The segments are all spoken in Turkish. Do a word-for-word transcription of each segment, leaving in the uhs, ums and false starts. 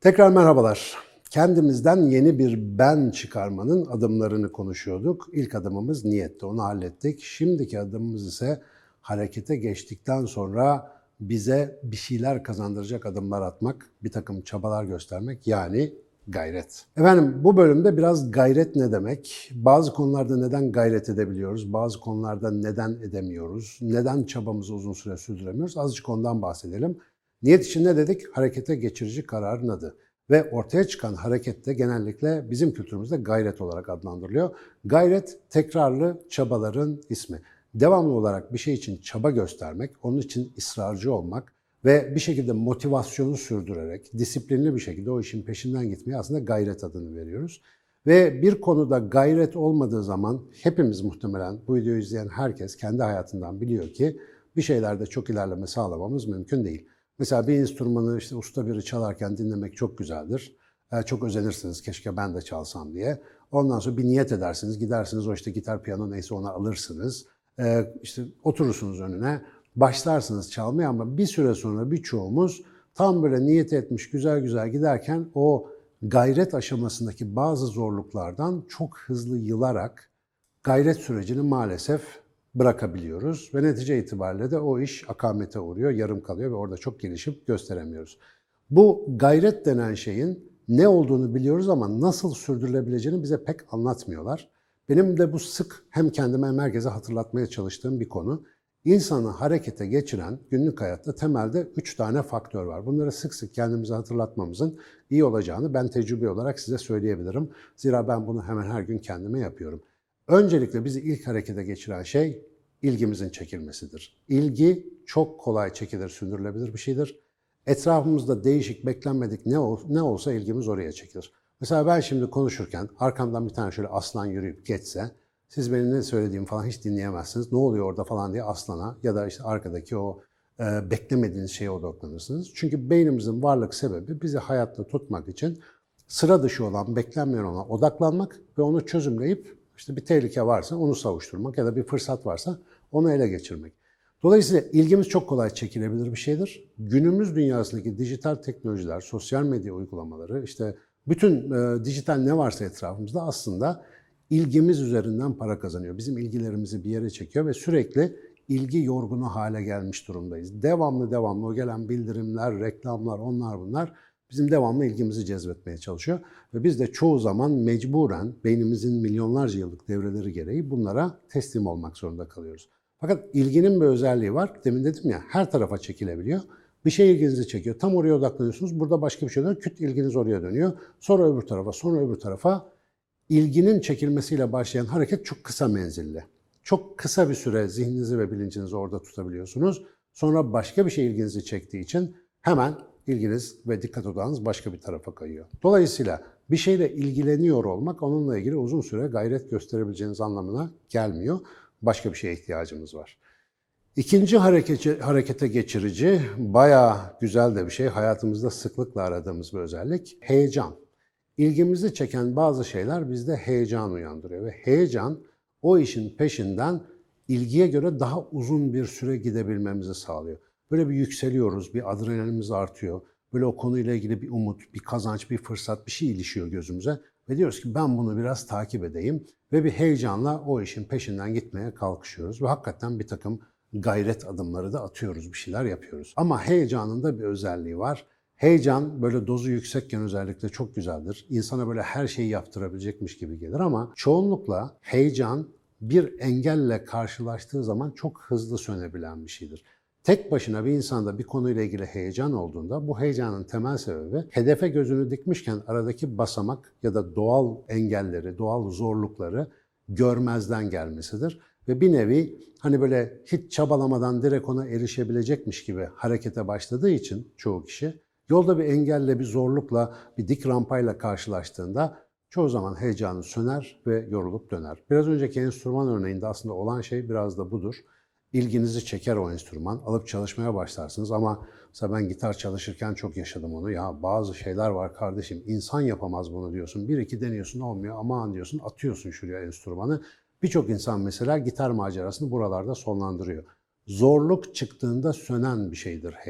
Tekrar merhabalar. Kendimizden yeni bir ben çıkarmanın adımlarını konuşuyorduk. İlk adımımız niyetti, onu hallettik. Şimdiki adımımız ise harekete geçtikten sonra bize bir şeyler kazandıracak adımlar atmak, bir takım çabalar göstermek, yani gayret. Efendim, bu bölümde biraz gayret ne demek? Bazı konularda neden gayret edebiliyoruz, bazı konularda neden edemiyoruz, neden çabamızı uzun süre sürdüremiyoruz? Azıcık ondan bahsedelim. Niyet için ne dedik? Harekete geçirici kararın adı. Ve ortaya çıkan hareket de genellikle bizim kültürümüzde gayret olarak adlandırılıyor. Gayret, tekrarlı çabaların ismi. Devamlı olarak bir şey için çaba göstermek, onun için ısrarcı olmak ve bir şekilde motivasyonu sürdürerek, disiplinli bir şekilde o işin peşinden gitmeye aslında gayret adını veriyoruz. Ve bir konuda gayret olmadığı zaman hepimiz muhtemelen bu videoyu izleyen herkes kendi hayatından biliyor ki bir şeylerde çok ilerleme sağlamamız mümkün değil. Mesela bir enstrümanı işte usta biri çalarken dinlemek çok güzeldir. Ee, çok özenirsiniz, keşke ben de çalsam diye. Ondan sonra bir niyet edersiniz, gidersiniz o işte gitar, piyano neyse onu alırsınız. Ee, işte oturursunuz önüne, başlarsınız çalmaya ama bir süre sonra birçoğumuz tam böyle niyet etmiş güzel güzel giderken o gayret aşamasındaki bazı zorluklardan çok hızlı yılarak gayret sürecini maalesef bırakabiliyoruz ve netice itibariyle de o iş akamete uğruyor, yarım kalıyor ve orada çok gelişim gösteremiyoruz. Bu gayret denen şeyin ne olduğunu biliyoruz ama nasıl sürdürülebileceğini bize pek anlatmıyorlar. Benim de bu sık hem kendime hem herkese hatırlatmaya çalıştığım bir konu. İnsanı harekete geçiren günlük hayatta temelde üç tane faktör var. Bunları sık sık kendimize hatırlatmamızın iyi olacağını ben tecrübe olarak size söyleyebilirim. Zira ben bunu hemen her gün kendime yapıyorum. Öncelikle bizi ilk harekete geçiren şey ilgimizin çekilmesidir. İlgi çok kolay çekilir, sündürülebilir bir şeydir. Etrafımızda değişik, beklenmedik ne, ol, ne olsa ilgimiz oraya çekilir. Mesela ben şimdi konuşurken arkamdan bir tane şöyle aslan yürüyüp geçse, siz benim ne söylediğimi falan hiç dinleyemezsiniz. Ne oluyor orada falan diye aslana ya da işte arkadaki o e, beklemediğiniz şeye odaklanırsınız. Çünkü beynimizin varlık sebebi bizi hayatta tutmak için sıra dışı olan, beklenmeyen ona odaklanmak ve onu çözümleyip İşte bir tehlike varsa onu savuşturmak ya da bir fırsat varsa onu ele geçirmek. Dolayısıyla ilgimiz çok kolay çekilebilir bir şeydir. Günümüz dünyasındaki dijital teknolojiler, sosyal medya uygulamaları, işte bütün e, dijital ne varsa etrafımızda aslında ilgimiz üzerinden para kazanıyor. Bizim ilgilerimizi bir yere çekiyor ve sürekli ilgi yorgunu hale gelmiş durumdayız. Devamlı devamlı o gelen bildirimler, reklamlar, onlar bunlar bizim devamlı ilgimizi cezbetmeye çalışıyor. Ve biz de çoğu zaman mecburen beynimizin milyonlarca yıllık devreleri gereği bunlara teslim olmak zorunda kalıyoruz. Fakat ilginin bir özelliği var. Demin dedim ya, her tarafa çekilebiliyor. Bir şey ilginizi çekiyor. Tam oraya odaklanıyorsunuz. Burada başka bir şey dönüyor. Küt ilginiz oraya dönüyor. Sonra öbür tarafa, sonra öbür tarafa. İlginin çekilmesiyle başlayan hareket çok kısa menzilli. Çok kısa bir süre zihninizi ve bilincinizi orada tutabiliyorsunuz. Sonra başka bir şey ilginizi çektiği için hemen ilginiz ve dikkat odağınız başka bir tarafa kayıyor. Dolayısıyla bir şeyle ilgileniyor olmak onunla ilgili uzun süre gayret gösterebileceğiniz anlamına gelmiyor. Başka bir şeye ihtiyacımız var. İkinci harekete, harekete geçirici, bayağı güzel de bir şey. Hayatımızda sıklıkla aradığımız bir özellik. Heyecan. İlgimizi çeken bazı şeyler bizde heyecan uyandırıyor ve heyecan o işin peşinden ilgiye göre daha uzun bir süre gidebilmemizi sağlıyor. Böyle bir yükseliyoruz, bir adrenalinimiz artıyor. Böyle o konuyla ilgili bir umut, bir kazanç, bir fırsat, bir şey ilişiyor gözümüze. Ve diyoruz ki ben bunu biraz takip edeyim. Ve bir heyecanla o işin peşinden gitmeye kalkışıyoruz. Ve hakikaten bir takım gayret adımları da atıyoruz, bir şeyler yapıyoruz. Ama heyecanın da bir özelliği var. Heyecan böyle dozu yüksekken özellikle çok güzeldir. İnsana böyle her şeyi yaptırabilecekmiş gibi gelir ama çoğunlukla heyecan bir engelle karşılaştığı zaman çok hızlı sönebilen bir şeydir. Tek başına bir insanda bir konuyla ilgili heyecan olduğunda bu heyecanın temel sebebi hedefe gözünü dikmişken aradaki basamak ya da doğal engelleri, doğal zorlukları görmezden gelmesidir. Ve bir nevi hani böyle hiç çabalamadan direkt ona erişebilecekmiş gibi harekete başladığı için çoğu kişi yolda bir engelle, bir zorlukla, bir dik rampayla karşılaştığında çoğu zaman heyecanı söner ve yorulup döner. Biraz önceki enstrüman örneğinde aslında olan şey biraz da budur. İlginizi çeker o enstrüman, alıp çalışmaya başlarsınız ama mesela ben gitar çalışırken çok yaşadım onu. Ya bazı şeyler var kardeşim, insan yapamaz bunu diyorsun. Bir iki deniyorsun olmuyor, aman diyorsun, atıyorsun şuraya enstrümanı. Birçok insan mesela gitar macerasını buralarda sonlandırıyor. Zorluk çıktığında sönen bir şeydir heyecan.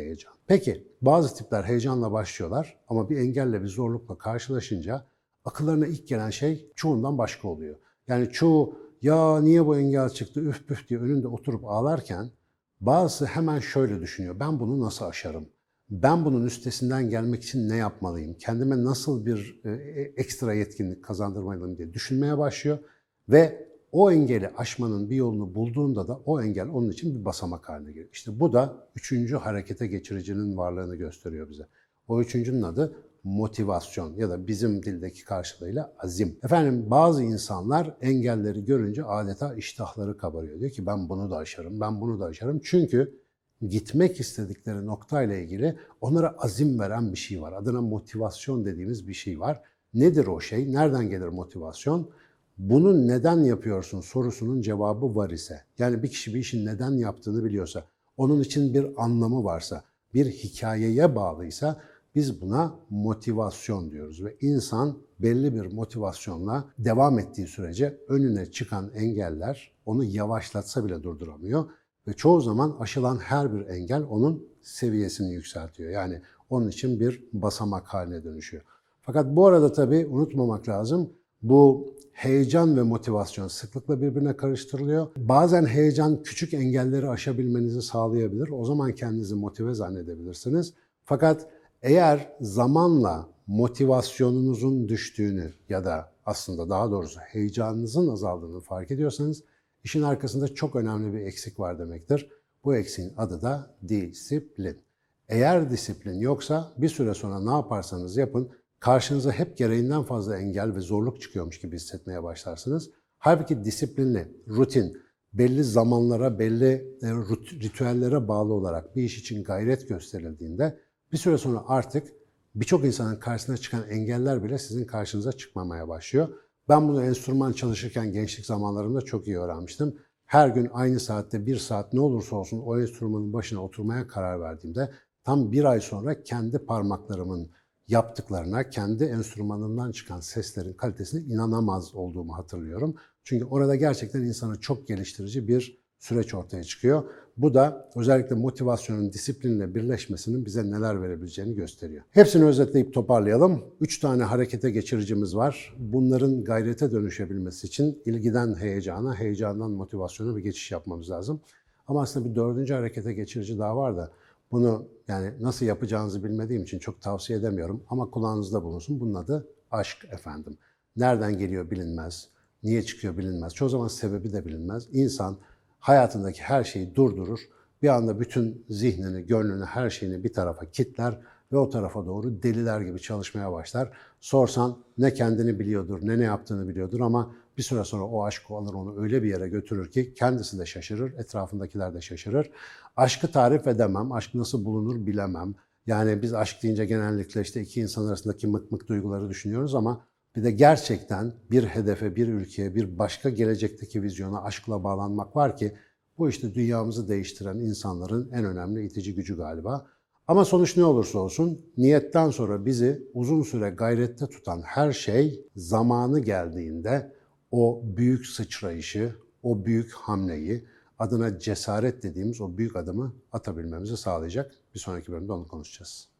Peki bazı tipler heyecanla başlıyorlar ama bir engelle bir zorlukla karşılaşınca akıllarına ilk gelen şey çoğundan başka oluyor. Yani çoğu ya niye bu engel çıktı üf püf diye önünde oturup ağlarken bazısı hemen şöyle düşünüyor. Ben bunu nasıl aşarım? Ben bunun üstesinden gelmek için ne yapmalıyım? Kendime nasıl bir e, ekstra yetkinlik kazandırmalıyım diye düşünmeye başlıyor ve o engeli aşmanın bir yolunu bulduğunda da o engel onun için bir basamak haline geliyor. İşte bu da üçüncü harekete geçiricinin varlığını gösteriyor bize. O üçüncünün adı motivasyon ya da bizim dildeki karşılığıyla azim. Efendim bazı insanlar engelleri görünce adeta iştahları kabarıyor. Diyor ki ben bunu da aşarım, ben bunu da aşarım. Çünkü gitmek istedikleri noktayla ilgili onlara azim veren bir şey var. Adına motivasyon dediğimiz bir şey var. Nedir o şey? Nereden gelir motivasyon? Bunu neden yapıyorsun sorusunun cevabı var ise, yani bir kişi bir işin neden yaptığını biliyorsa, onun için bir anlamı varsa, bir hikayeye bağlıysa biz buna motivasyon diyoruz. Ve insan belli bir motivasyonla devam ettiği sürece önüne çıkan engeller onu yavaşlatsa bile durduramıyor. Ve çoğu zaman aşılan her bir engel onun seviyesini yükseltiyor. Yani onun için bir basamak haline dönüşüyor. Fakat bu arada tabii unutmamak lazım, bu heyecan ve motivasyon sıklıkla birbirine karıştırılıyor. Bazen heyecan küçük engelleri aşabilmenizi sağlayabilir. O zaman kendinizi motive zannedebilirsiniz. Fakat eğer zamanla motivasyonunuzun düştüğünü ya da aslında daha doğrusu heyecanınızın azaldığını fark ediyorsanız işin arkasında çok önemli bir eksik var demektir. Bu eksiğin adı da disiplin. Eğer disiplin yoksa bir süre sonra ne yaparsanız yapın karşınıza hep gereğinden fazla engel ve zorluk çıkıyormuş gibi hissetmeye başlarsınız. Halbuki disiplinli, rutin, belli zamanlara, belli ritüellere bağlı olarak bir iş için gayret gösterildiğinde bir süre sonra artık birçok insanın karşısına çıkan engeller bile sizin karşınıza çıkmamaya başlıyor. Ben bunu enstrüman çalışırken gençlik zamanlarımda çok iyi öğrenmiştim. Her gün aynı saatte bir saat ne olursa olsun o enstrümanın başına oturmaya karar verdiğimde tam bir ay sonra kendi parmaklarımın yaptıklarına, kendi enstrümanından çıkan seslerin kalitesine inanamaz olduğumu hatırlıyorum. Çünkü orada gerçekten insanı çok geliştirici bir süreç ortaya çıkıyor. Bu da özellikle motivasyonun disiplinle birleşmesinin bize neler verebileceğini gösteriyor. Hepsini özetleyip toparlayalım. Üç tane harekete geçiricimiz var. Bunların gayrete dönüşebilmesi için ilgiden heyecana, heyecandan motivasyona bir geçiş yapmamız lazım. Ama aslında bir dördüncü harekete geçirici daha var da bunu yani nasıl yapacağınızı bilmediğim için çok tavsiye edemiyorum ama kulağınızda bulunsun. Bunun adı aşk efendim. Nereden geliyor bilinmez, niye çıkıyor bilinmez, çoğu zaman sebebi de bilinmez. İnsan hayatındaki her şeyi durdurur, bir anda bütün zihnini, gönlünü, her şeyini bir tarafa kitler ve o tarafa doğru deliler gibi çalışmaya başlar. Sorsan ne kendini biliyordur, ne ne yaptığını biliyordur ama bir süre sonra o aşk alır onu öyle bir yere götürür ki kendisi de şaşırır, etrafındakiler de şaşırır. Aşkı tarif edemem, aşk nasıl bulunur bilemem. Yani biz aşk deyince genellikle işte iki insan arasındaki mık mık duyguları düşünüyoruz ama bir de gerçekten bir hedefe, bir ülkeye, bir başka gelecekteki vizyona aşkla bağlanmak var ki bu işte dünyamızı değiştiren insanların en önemli itici gücü galiba. Ama sonuç ne olursa olsun niyetten sonra bizi uzun süre gayrette tutan her şey zamanı geldiğinde o büyük sıçrayışı, o büyük hamleyi, adına cesaret dediğimiz o büyük adımı atabilmemizi sağlayacak. Bir sonraki bölümde onu konuşacağız.